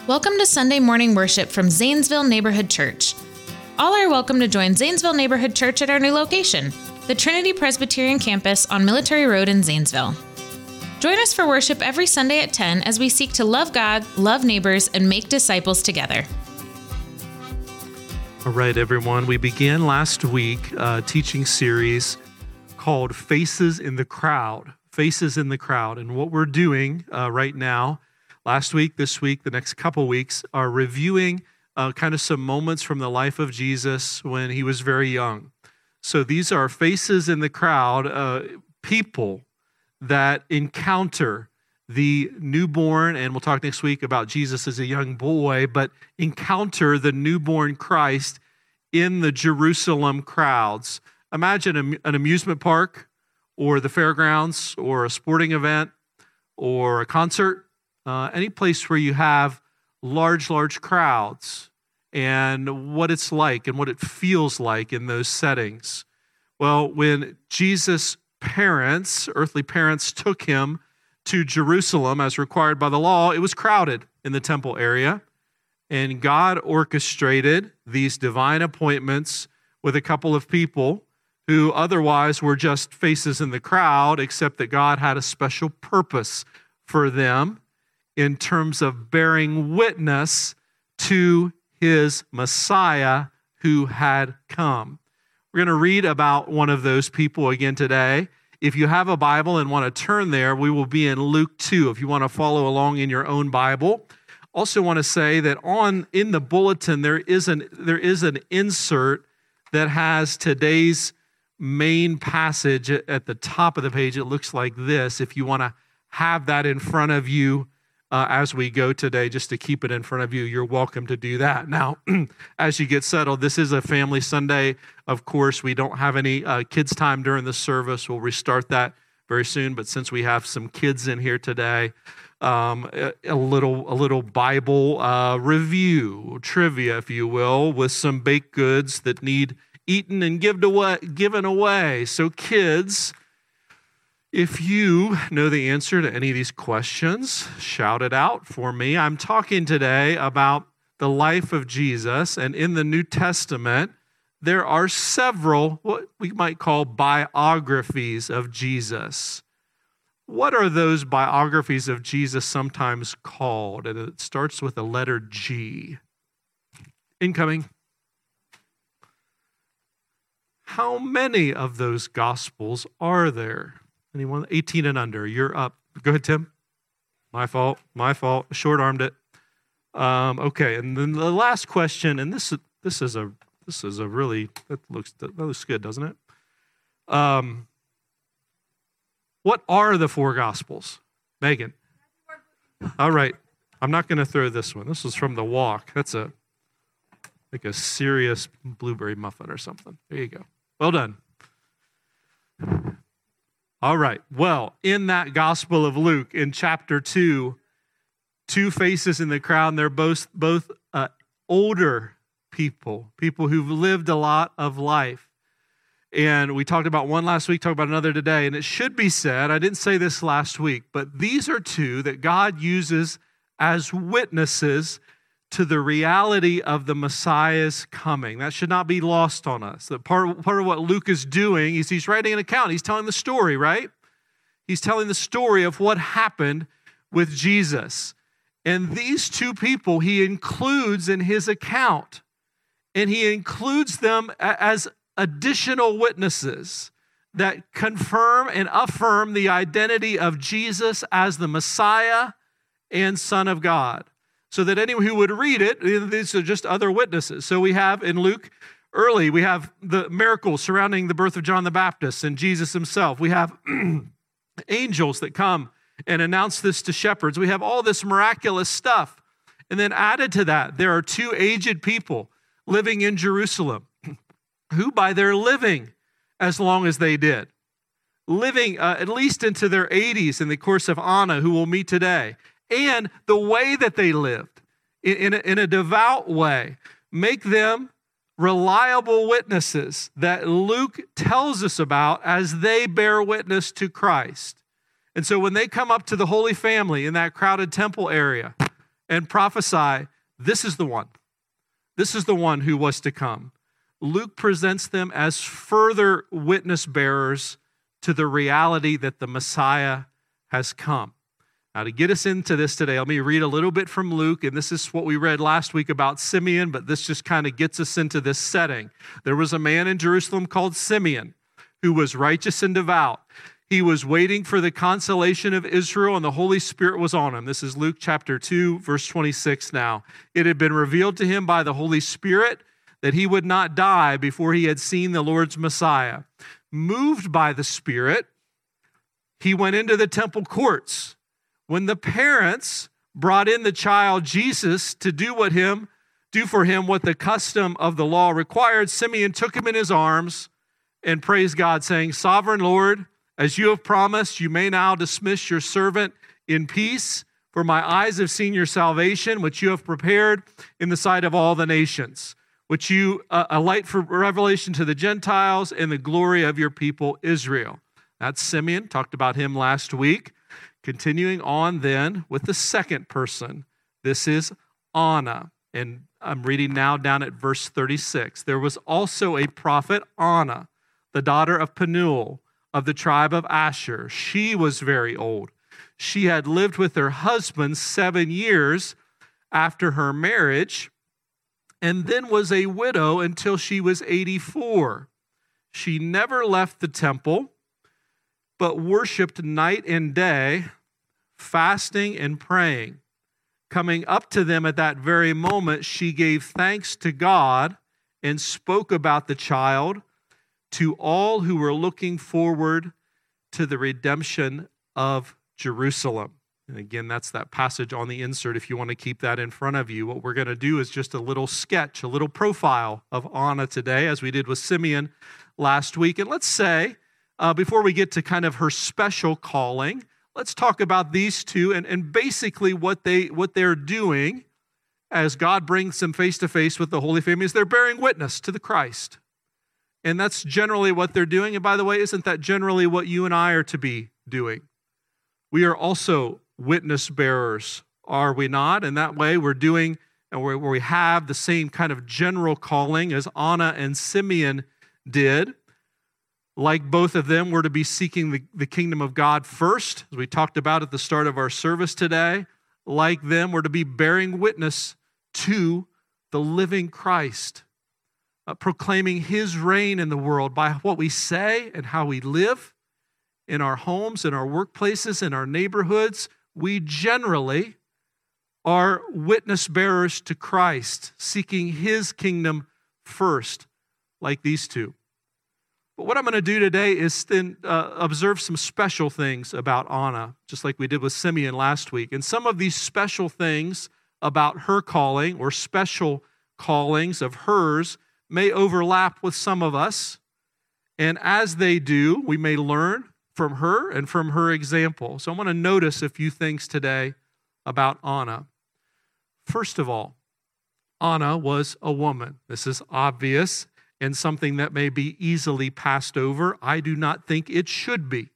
Welcome to Sunday morning worship from Zanesville Neighborhood Church. All are welcome to join Zanesville Neighborhood Church at our new location, the Trinity Presbyterian Campus on Military Road in Zanesville. Join us for worship every Sunday at 10 as we seek to love God, love neighbors, and make disciples together. All right, everyone. We began last week a teaching series called Faces in the Crowd. Faces in the Crowd. And what we're doing right now, last week, this week, the next couple weeks, are reviewing kind of some moments from the life of Jesus when he was very young. So these are faces in the crowd, people that encounter the newborn, and we'll talk next week about Jesus as a young boy, but encounter the newborn Christ in the Jerusalem crowds. Imagine an amusement park or the fairgrounds or a sporting event or a concert. Any place where you have large crowds and what it's like and what it feels like in those settings. Well, when Jesus' parents, earthly parents, took him to Jerusalem as required by the law, it was crowded in the temple area. And God orchestrated these divine appointments with a couple of people who otherwise were just faces in the crowd, except that God had a special purpose for them in terms of bearing witness to his Messiah who had come. We're going to read about one of those people again today. If you have a Bible and want to turn there, we will be in Luke 2 if you want to follow along in your own Bible. Also want to say that in the bulletin there is an insert that has today's main passage at the top of the page. It looks like this. If you want to have that in front of you as we go today, just to keep it in front of you, you're welcome to do that. Now, as you get settled, this is a family Sunday. Of course, we don't have any kids' time during the service. We'll restart that very soon. But since we have some kids in here today, a little Bible review, trivia, if you will, with some baked goods that need eaten and given away. So kids, if you know the answer to any of these questions, shout it out for me. I'm talking today about the life of Jesus, and in the New Testament, there are several what we might call biographies of Jesus. What are those biographies of Jesus sometimes called? And it starts with the letter G. Incoming. How many of those Gospels are there? Anyone? 18 and under. You're up. Go ahead, Tim. My fault. Short-armed it. Okay, and then the last question, and this is a really that looks good, doesn't it? What are the four Gospels? Megan. All right. I'm not going to throw this one. This is from The Walk. That's like a serious blueberry muffin or something. There you go. Well done. All right. Well, in that Gospel of Luke, in chapter 2, two faces in the crowd, and they're both older people who've lived a lot of life. And we talked about one last week, talked about another today. And it should be said, I didn't say this last week, but these are two that God uses as witnesses to the reality of the Messiah's coming. That should not be lost on us. That part of what Luke is doing is he's writing an account. He's telling the story, right? He's telling the story of what happened with Jesus. And these two people he includes in his account. And he includes them as additional witnesses that confirm and affirm the identity of Jesus as the Messiah and Son of God. So that anyone who would read it, these are just other witnesses. So we have in Luke early, we have the miracles surrounding the birth of John the Baptist and Jesus himself. We have angels that come and announce this to shepherds. We have all this miraculous stuff. And then added to that, there are two aged people living in Jerusalem who by their living as long as they did, living at least into their 80s in the course of Anna, who we'll meet today, and the way that they lived in a devout way, make them reliable witnesses that Luke tells us about as they bear witness to Christ. And so when they come up to the Holy Family in that crowded temple area, and prophesy, this is the one. This is the one who was to come. Luke presents them as further witness bearers to the reality that the Messiah has come. Now, to get us into this today, let me read a little bit from Luke, and this is what we read last week about Simeon, but this just kind of gets us into this setting. There was a man in Jerusalem called Simeon who was righteous and devout. He was waiting for the consolation of Israel, and the Holy Spirit was on him. This is Luke chapter 2, verse 26 now. It had been revealed to him by the Holy Spirit that he would not die before he had seen the Lord's Messiah. Moved by the Spirit, he went into the temple courts. When the parents brought in the child Jesus to do for him what the custom of the law required, Simeon took him in his arms and praised God, saying, "Sovereign Lord, as you have promised, you may now dismiss your servant in peace, for my eyes have seen your salvation, which you have prepared in the sight of all the nations, which you a light for revelation to the Gentiles and the glory of your people Israel." That's Simeon. Talked about him last week. Continuing on then with the second person. This is Anna. And I'm reading now down at verse 36. There was also a prophet, Anna, the daughter of Penuel, of the tribe of Asher. She was very old. She had lived with her husband 7 years after her marriage, and then was a widow until she was 84. She never left the temple, but worshiped night and day, fasting and praying. Coming up to them at that very moment, she gave thanks to God and spoke about the child to all who were looking forward to the redemption of Jerusalem. And again, that's that passage on the insert if you want to keep that in front of you. What we're going to do is just a little sketch, a little profile of Anna today, as we did with Simeon last week. And let's say, before we get to kind of her special calling, let's talk about these two and basically what they're doing as God brings them face to face with the Holy Family is they're bearing witness to the Christ. And that's generally what they're doing. And by the way, isn't that generally what you and I are to be doing? We are also witness bearers, are we not? And that way we're doing, and where we have the same kind of general calling as Anna and Simeon did. Like both of them, we're to be seeking the kingdom of God first, as we talked about at the start of our service today. Like them, we're to be bearing witness to the living Christ, proclaiming his reign in the world by what we say and how we live in our homes, in our workplaces, in our neighborhoods. We generally are witness bearers to Christ, seeking his kingdom first, like these two. But what I'm going to do today is then observe some special things about Anna, just like we did with Simeon last week. And some of these special things about her calling or special callings of hers may overlap with some of us. And as they do, we may learn from her and from her example. So I want to notice a few things today about Anna. First of all, Anna was a woman. This is obvious and something that may be easily passed over. I do not think it should be.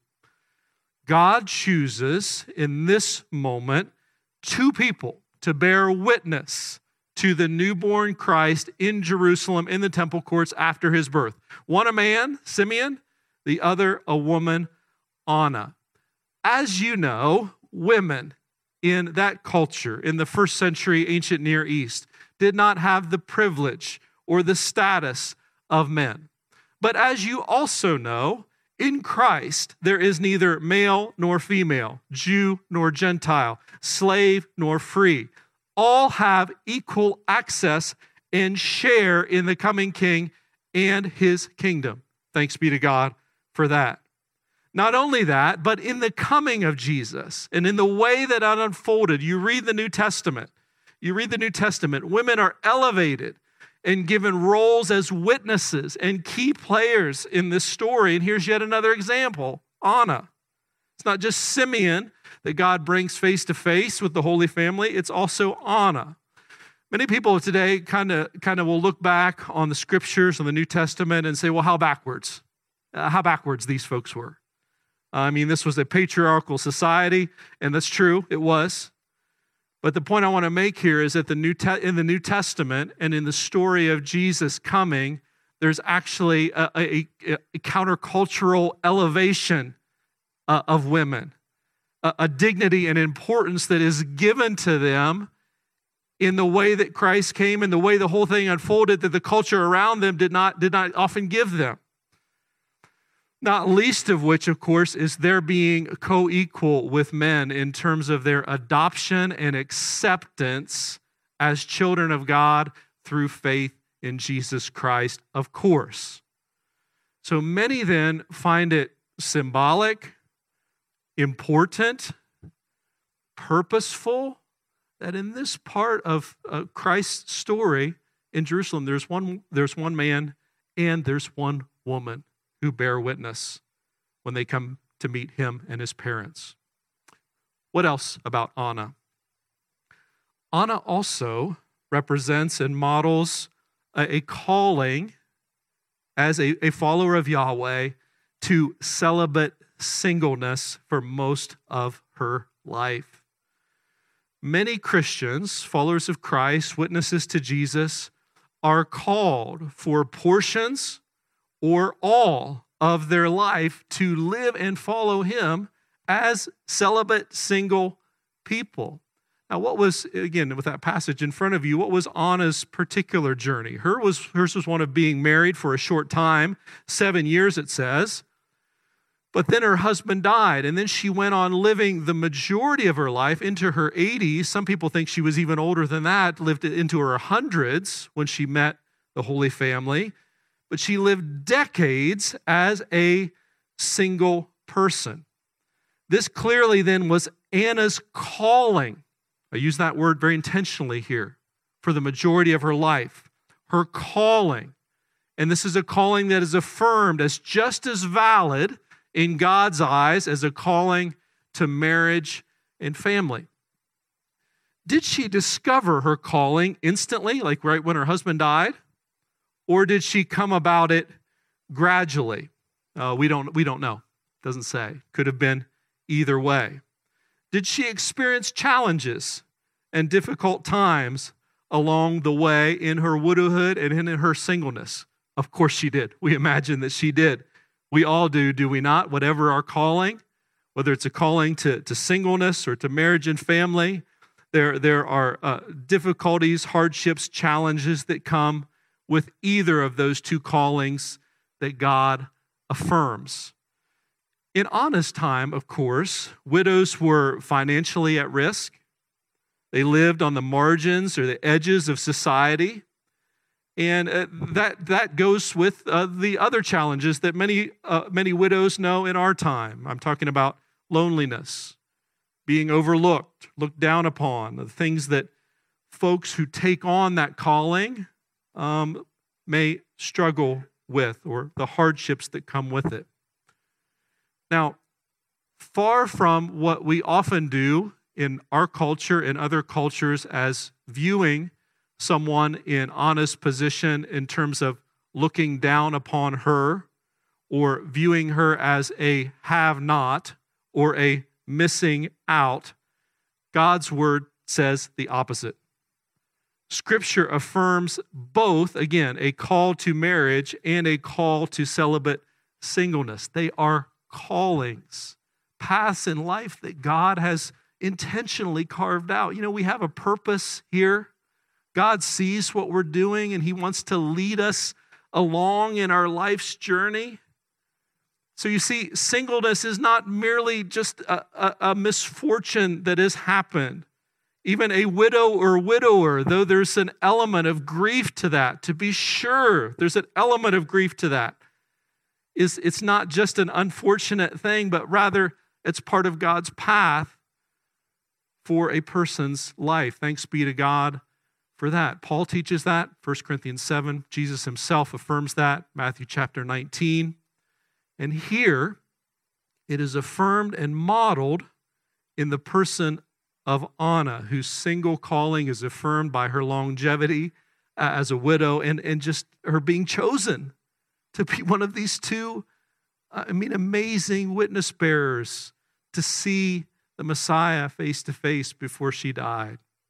God chooses in this moment two people to bear witness to the newborn Christ in Jerusalem in the temple courts after his birth. One a man, Simeon, the other a woman, Anna. As you know, women in that culture, in the first century ancient Near East, did not have the privilege or the status of men. But as you also know, in Christ, there is neither male nor female, Jew nor Gentile, slave nor free. All have equal access and share in the coming King and his kingdom. Thanks be to God for that. Not only that, but in the coming of Jesus and in the way that it unfolded, you read the New Testament. Women are elevated and given roles as witnesses and key players in this story. And here's yet another example, Anna. It's not just Simeon that God brings face to face with the Holy Family. It's also Anna. Many people today kind of will look back on the scriptures of the New Testament and say, well, how backwards these folks were. I mean, this was a patriarchal society, and that's true, it was. But the point I want to make here is that in the New Testament and in the story of Jesus coming, there's actually a countercultural elevation of women, a dignity and importance that is given to them in the way that Christ came and the way the whole thing unfolded that the culture around them did not often give them. Not least of which, of course, is their being co-equal with men in terms of their adoption and acceptance as children of God through faith in Jesus Christ, of course. So many then find it symbolic, important, purposeful, that in this part of Christ's story in Jerusalem, there's one man and there's one woman who bear witness when they come to meet him and his parents. What else about Anna? Anna also represents and models a calling as a follower of Yahweh to celibate singleness for most of her life. Many Christians, followers of Christ, witnesses to Jesus, are called for portions or all of their life to live and follow him as celibate single people. Now, what was, again, with that passage in front of you, what was Anna's particular journey? Hers was one of being married for a short time, 7 years it says, but then her husband died, and then she went on living the majority of her life into her 80s. Some people think she was even older than that, lived into her hundreds when she met the Holy Family. But she lived decades as a single person. This clearly then was Anna's calling. I use that word very intentionally here for the majority of her life. Her calling. And this is a calling that is affirmed as just as valid in God's eyes as a calling to marriage and family. Did she discover her calling instantly, like right when her husband died? Or did she come about it gradually? We don't know. Doesn't say. Could have been either way. Did she experience challenges and difficult times along the way in her widowhood and in her singleness? Of course she did. We imagine that she did. We all do we not? Whatever our calling, whether it's a calling to singleness or to marriage and family, there are difficulties, hardships, challenges that come with either of those two callings that God affirms. In Anna's time, of course, widows were financially at risk. They lived on the margins or the edges of society. And that goes with the other challenges that many widows know in our time. I'm talking about loneliness, being overlooked, looked down upon, the things that folks who take on that calling may struggle with, or the hardships that come with it. Now, far from what we often do in our culture and other cultures as viewing someone in Anna's position in terms of looking down upon her or viewing her as a have-not or a missing out, God's word says the opposite. Scripture affirms both, again, a call to marriage and a call to celibate singleness. They are callings, paths in life that God has intentionally carved out. You know, we have a purpose here. God sees what we're doing and he wants to lead us along in our life's journey. So you see, singleness is not merely just a misfortune that has happened. Even a widow or widower, though there's an element of grief to that, to be sure, there's an element of grief to that. It's not just an unfortunate thing, but rather it's part of God's path for a person's life. Thanks be to God for that. Paul teaches that, 1 Corinthians 7. Jesus himself affirms that, Matthew chapter 19. And here, it is affirmed and modeled in the person of Anna, whose single calling is affirmed by her longevity as a widow and just her being chosen to be one of these two, amazing witness bearers to see the Messiah face to face before she died.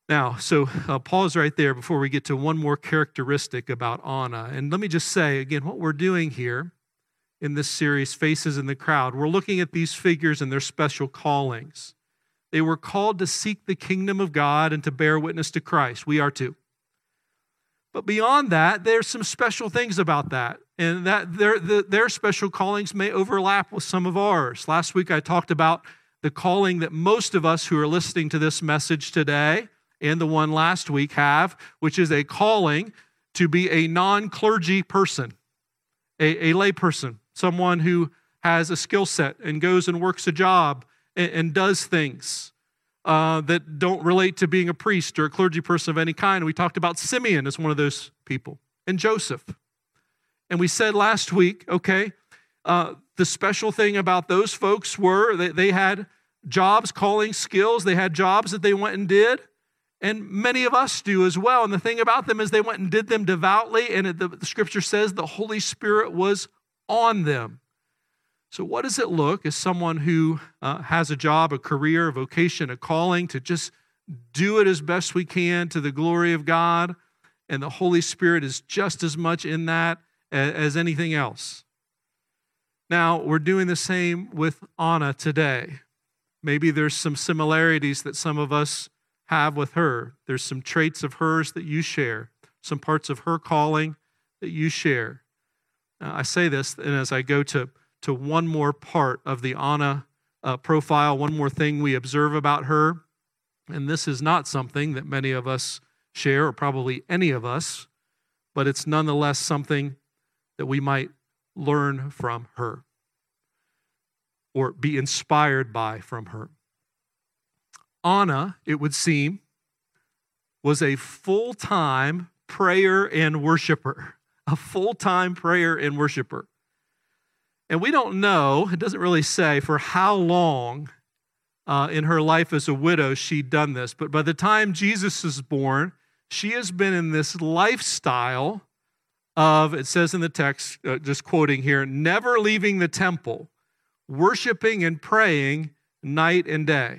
Now, so pause right there before we get to one more characteristic about Anna. And let me just say, again, what we're doing here in this series, Faces in the Crowd, we're looking at these figures and their special callings. They were called to seek the kingdom of God and to bear witness to Christ. We are too. But beyond that, there's some special things about that, and that their special callings may overlap with some of ours. Last week, I talked about the calling that most of us who are listening to this message today and the one last week have, which is a calling to be a non-clergy person, a lay person, someone who has a skill set and goes and works a job and does things that don't relate to being a priest or a clergy person of any kind. We talked about Simeon as one of those people, and Joseph. And we said last week, okay, the special thing about those folks were that they had jobs, calling, skills. They had jobs that they went and did. And many of us do as well. And the thing about them is they went and did them devoutly. And the scripture says the Holy Spirit was on them. So what does it look as someone who has a job, a career, a vocation, a calling to just do it as best we can to the glory of God? And the Holy Spirit is just as much in that as anything else. Now, we're doing the same with Anna today. Maybe there's some similarities that some of us have with her. There's some traits of hers that you share, some parts of her calling that you share. I say this, and as I go to one more part of the Anna profile, one more thing we observe about her, and this is not something that many of us share, or probably any of us, but it's nonetheless something that we might learn from her or be inspired by from her. Anna, it would seem, was a full-time prayer and worshiper, a full-time prayer and worshiper. And we don't know, it doesn't really say for how long in her life as a widow she'd done this, but by the time Jesus is born, she has been in this lifestyle of, it says in the text, just quoting here, never leaving the temple, worshiping and praying night and day.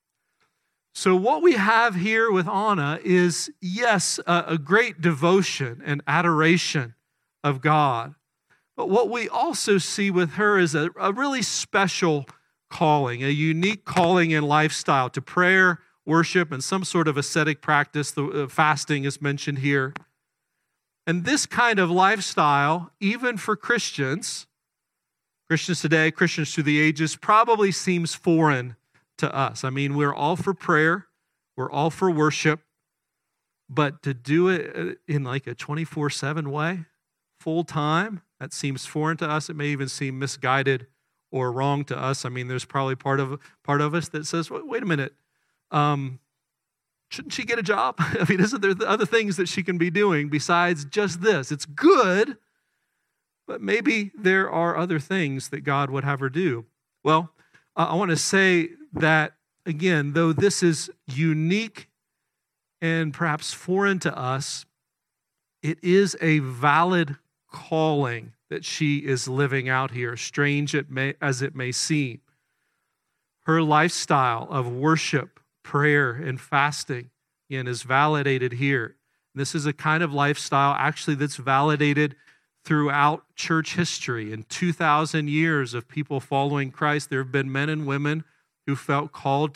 So what we have here with Anna is, yes, a great devotion and adoration of God. But what we also see with her is a really special calling, a unique calling and lifestyle to prayer, worship, and some sort of ascetic practice. The fasting is mentioned here. And this kind of lifestyle, even for Christians today, Christians through the ages, probably seems foreign to us. I mean, we're all for prayer, we're all for worship, but to do it in like a 24/7 way, full time, that seems foreign to us. It may even seem misguided or wrong to us. I mean, there's probably part of us that says, wait a minute, shouldn't she get a job? I mean, isn't there other things that she can be doing besides just this? It's good, but maybe there are other things that God would have her do. Well, I want to say that, again, though this is unique and perhaps foreign to us, it is a valid calling that she is living out here, strange as it may seem. Her lifestyle of worship, prayer, and fasting, again, is validated here. This is a kind of lifestyle, actually, that's validated throughout church history. In 2,000 years of people following Christ, there have been men and women who felt called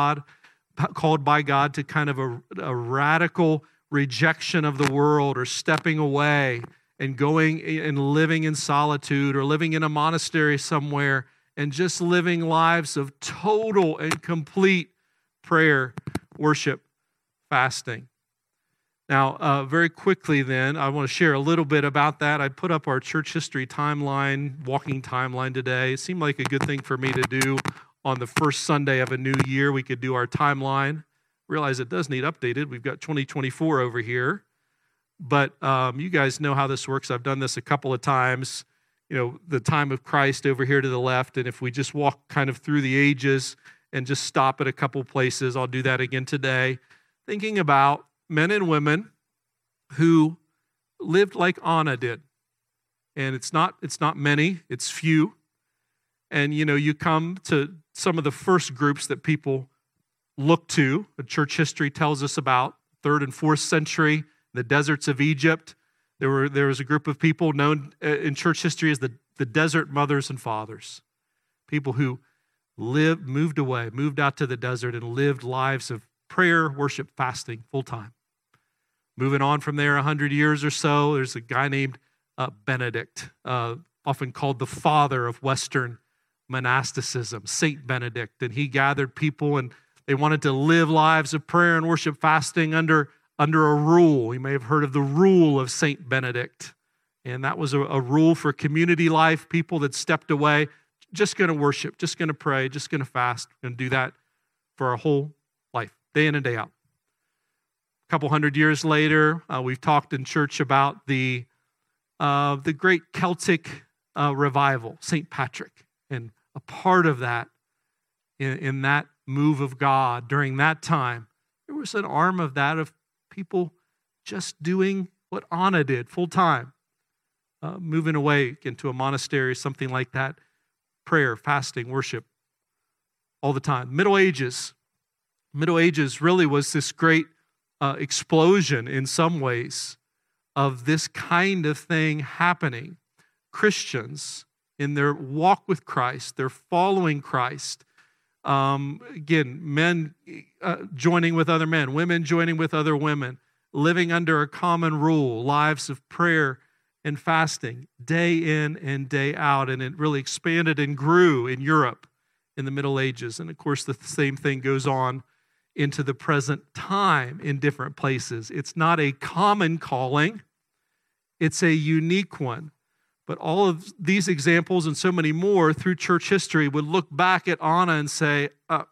by God to kind of a radical rejection of the world, or stepping away and going and living in solitude, or living in a monastery somewhere and just living lives of total and complete prayer, worship, fasting. Now, very quickly then, I want to share a little bit about that. I put up our church history timeline, walking timeline today. It seemed like a good thing for me to do on the first Sunday of a new year. We could do our timeline. Realize it does need updated. We've got 2024 over here. But you guys know how this works. I've done this a couple of times. You know, the time of Christ over here to the left. And if we just walk kind of through the ages and just stop at a couple places, I'll do that again today. Thinking about men and women who lived like Anna did. And it's not many, it's few. And, you know, you come to some of the first groups that people look to, the church history tells us about, 3rd and 4th century, the deserts of Egypt. There was a group of people known in church history as the desert mothers and fathers, people who moved out to the desert and lived lives of prayer, worship, fasting, full time. Moving on from there 100 years or so, there's a guy named Benedict, often called the father of Western monasticism, Saint Benedict, and he gathered people and they wanted to live lives of prayer and worship, fasting under a rule. You may have heard of the rule of Saint Benedict, and that was a rule for community life, people that stepped away, just going to worship, just going to pray, just going to fast, and do that for our whole life, day in and day out. A couple hundred years later, we've talked in church about the great Celtic revival, St. Patrick, and a part of that, in that move of God during that time, there was an arm of that of people just doing what Anna did full time, moving away into a monastery, something like that, prayer, fasting, worship, all the time. Middle Ages really was this great explosion in some ways of this kind of thing happening. Christians, in their walk with Christ, they're following Christ. Again, men joining with other men, women joining with other women, living under a common rule, lives of prayer and fasting, day in and day out. And it really expanded and grew in Europe in the Middle Ages. And of course, the same thing goes on into the present time in different places. It's not a common calling, it's a unique one. But all of these examples and so many more through church history would look back at Anna and say,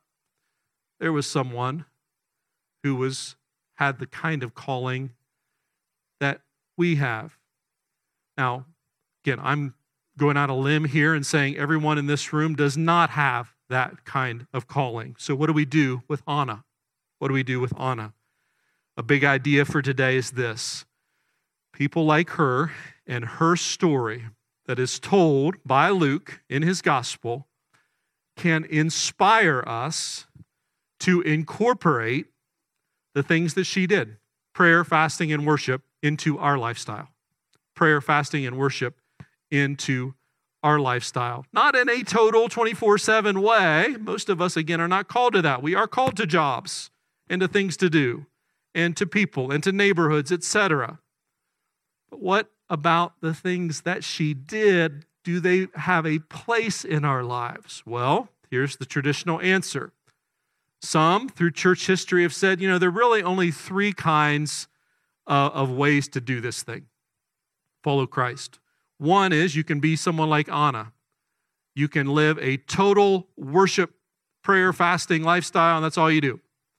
there was someone who had the kind of calling that we have. Now, again, I'm going out a limb here and saying everyone in this room does not have that kind of calling. So what do we do with Anna? What do we do with Anna? A big idea for today is this. People like her and her story that is told by Luke in his gospel can inspire us to incorporate the things that she did, prayer, fasting, and worship, into our lifestyle. Prayer, fasting, and worship into our lifestyle. Not in a total 24/7 way. Most of us, again, are not called to that. We are called to jobs and to things to do and to people and to neighborhoods, etc. But what about the things that she did? Do they have a place in our lives? Well, here's the traditional answer. Some, through church history, have said, there are really only 3 kinds of ways to do this thing. Follow Christ. One is you can be someone like Anna. You can live a total worship, prayer, fasting lifestyle, and that's all you do.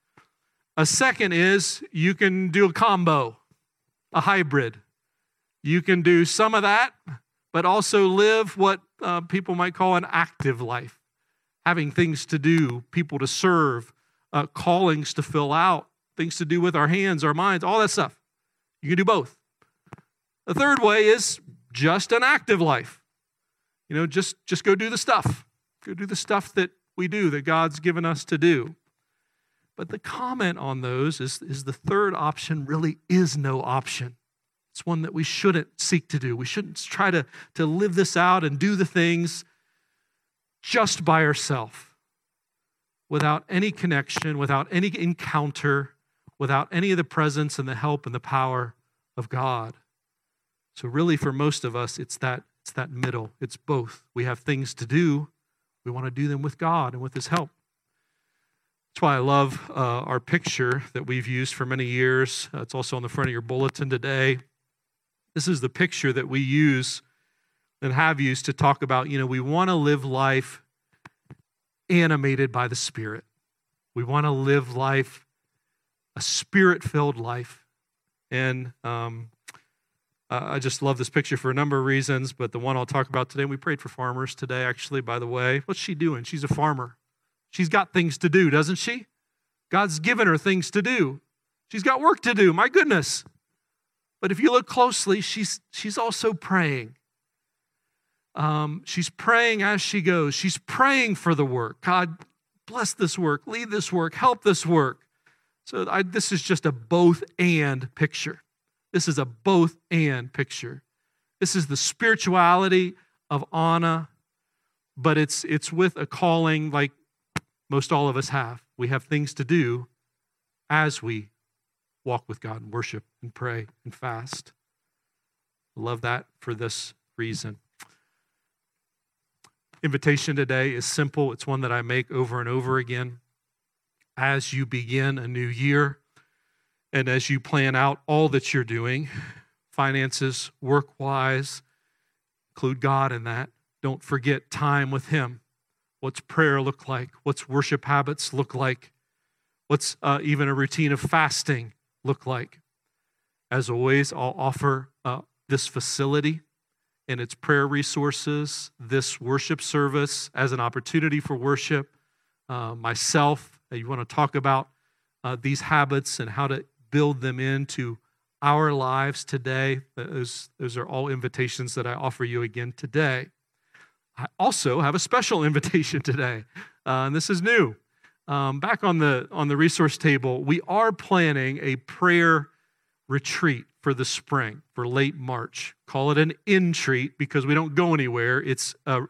A second is you can do a combo, a hybrid. You can do some of that, but also live what people might call an active life, having things to do, people to serve, callings to fill out, things to do with our hands, our minds, all that stuff. You can do both. The third way is just an active life. Just go do the stuff. Go do the stuff that we do, that God's given us to do. But the comment on those is the third option really is no option. It's one that we shouldn't seek to do. We shouldn't try to live this out and do the things just by ourselves, without any connection, without any encounter, without any of the presence and the help and the power of God. So really, for most of us, it's that middle. It's both. We have things to do. We want to do them with God and with His help. That's why I love our picture that we've used for many years. It's also on the front of your bulletin today. This is the picture that we use and have used to talk about, we want to live life animated by the Spirit. We want to live life, a Spirit-filled life. And I just love this picture for a number of reasons, but the one I'll talk about today, we prayed for farmers today, actually, by the way. What's she doing? She's a farmer. She's got things to do, doesn't she? God's given her things to do. She's got work to do, my goodness. But if you look closely, she's also praying. She's praying as she goes. She's praying for the work. God, bless this work, lead this work, help this work. So this is just a both and picture. This is a both and picture. This is the spirituality of Anna, but it's with a calling like most all of us have. We have things to do as we walk with God and worship and pray and fast. I love that for this reason. Invitation today is simple. It's one that I make over and over again. As you begin a new year and as you plan out all that you're doing, finances, work-wise, include God in that. Don't forget time with Him. What's prayer look like? What's worship habits look like? What's even a routine of fasting look like? As always, I'll offer this facility and its prayer resources, this worship service as an opportunity for worship. Myself, you want to talk about these habits and how to build them into our lives today. Those are all invitations that I offer you again today. I also have a special invitation today, and this is new. Back on the resource table, we are planning a prayer retreat for the spring, for late March. Call it an in-treat because we don't go anywhere. It's a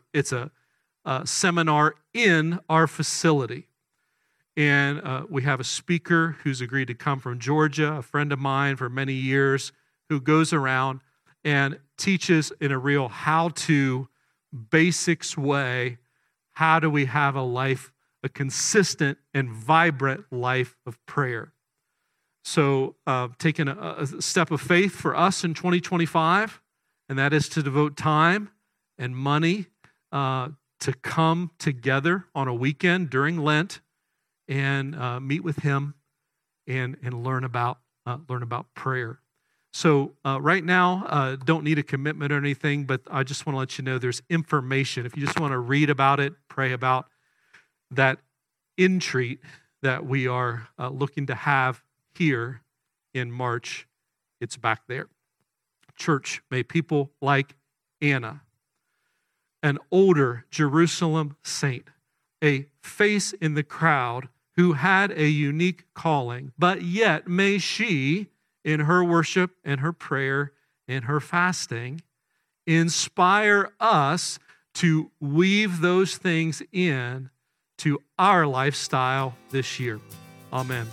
seminar in our facility. And we have a speaker who's agreed to come from Georgia, a friend of mine for many years, who goes around and teaches in a real how-to, basics way, how do we have a consistent and vibrant life of prayer. So taking a step of faith for us in 2025, and that is to devote time and money to come together on a weekend during Lent and meet with Him and learn about prayer. So right now, don't need a commitment or anything, but I just want to let you know there's information. If you just want to read about it, pray about that in-treat that we are looking to have here in March, it's back there. Church, may people like Anna, an older Jerusalem saint, a face in the crowd who had a unique calling, but yet may she, in her worship and her prayer and her fasting, inspire us to weave those things in to our lifestyle this year. Amen.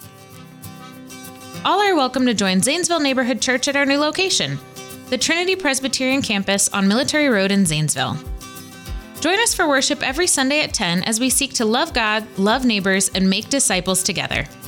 All are welcome to join Zanesville Neighborhood Church at our new location, the Trinity Presbyterian Campus on Military Road in Zanesville. Join us for worship every Sunday at 10 as we seek to love God, love neighbors, and make disciples together.